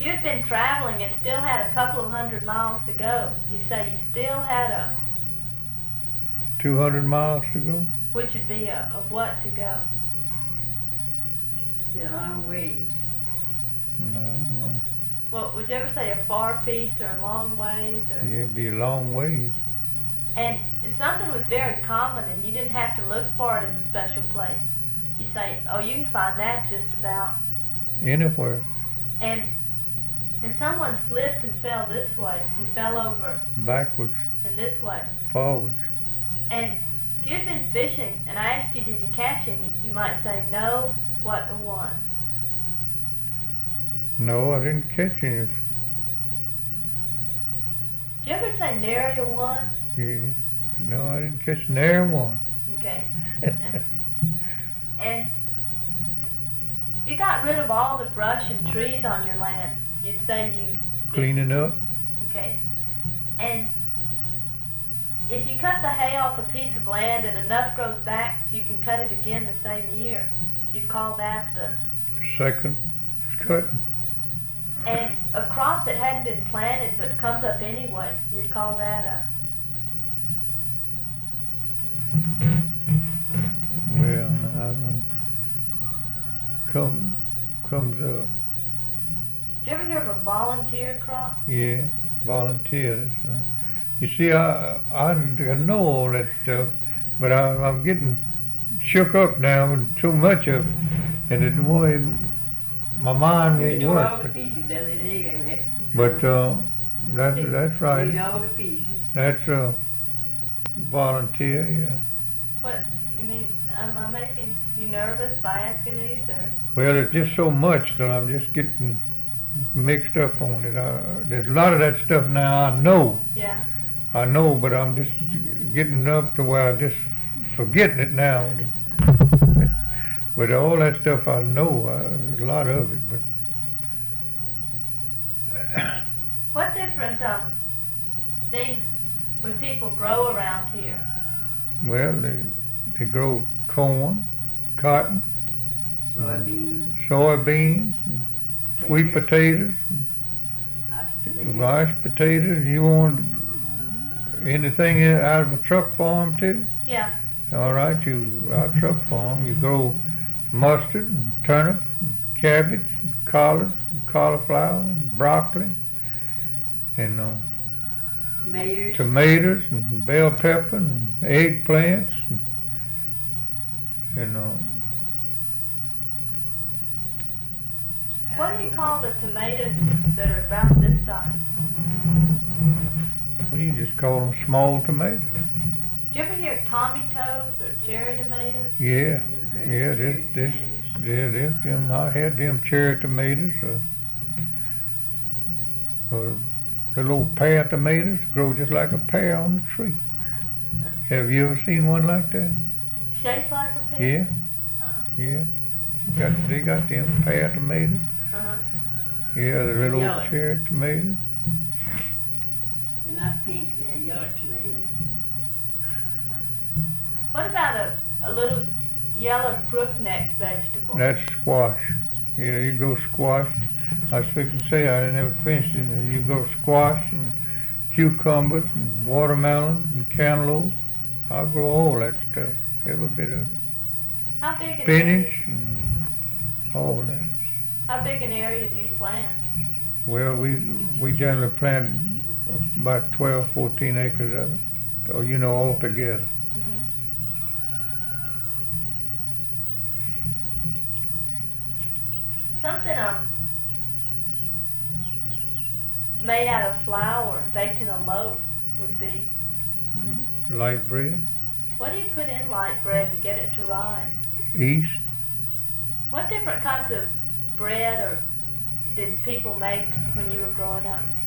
you'd been traveling and still had a couple of 100 miles to go, you'd say you still had 200 miles to go? which would be a what to go? Yeah, long ways. No, I don't know. Well, would you ever say a far piece or a long ways? Or? Yeah, it'd be a long ways. And if something was very common and you didn't have to look for it in a special place, you'd say, oh, you can find that just about. Anywhere. And someone slipped and fell this way. He fell over Backwards, and this way. forwards. And if you'd been fishing and I asked you, did you catch any, you might say, no, what a one. No, I didn't catch any. Did you ever say nary a one? Yeah. No, I didn't catch nary one. Okay. And you got rid of all the brush and trees on your land. You'd say you did. Cleaning up. Okay. And if you cut the hay off a piece of land and enough grows back so you can cut it again the same year, you'd call that the... Second cutting. And a crop that hadn't been planted but comes up anyway, you'd call that a... Well, I don't. Comes up. Did you ever hear of a volunteer crop? Yeah, volunteers. You see, I know all that stuff, but I'm getting shook up now with so much of it, and the way my mind won't You all work. the pieces the other day. But that's right. Read all the pieces. That's volunteer. Yeah. What, you mean, am I making you nervous by asking these, or? Well, it's just so much that I'm just getting mixed up on it. There's a lot of that stuff now I know. Yeah. I know, but I'm just getting up to where I just forgetting it now. But all that stuff I know, a lot of it. But What different things would people grow around here? well, they grow corn, cotton, soybeans, and sweet potatoes, rice potatoes. You want anything out of a truck farm too? Yeah. All right, our truck farm, you grow mustard and turnips and cabbage and collards and cauliflower and broccoli and tomatoes and bell pepper and eggplants and What do you call the tomatoes that are about this size? you just call them small tomatoes. Did you ever hear Tommy toes or cherry tomatoes? Yeah, them. I had them cherry tomatoes, the little pear tomatoes grow just like a pear on the tree. Have you ever seen one like that? Shaped like a pear? Yeah, Uh-uh. yeah. They got them pear tomatoes. Uh-huh. Yeah, the little Yellow. cherry tomatoes. They're not pink, they're yellow tomatoes. What about a little yellow crook-necked vegetable? That's squash. Yeah, you grow squash. I was fixing to say I never finished it. You grow squash and cucumbers and watermelon and cantaloupe. I'll grow all that stuff. Every bit of it. How big an Spinach area? and all that. How big an area do you plant? Well, we generally plant about 12, 14 acres of it. Or, all together. Mm-hmm. Something made out of flour and baked in a loaf would be. Light bread, What do you put in light bread to get it to rise? yeast, What different kinds of bread or did people make when you were growing up?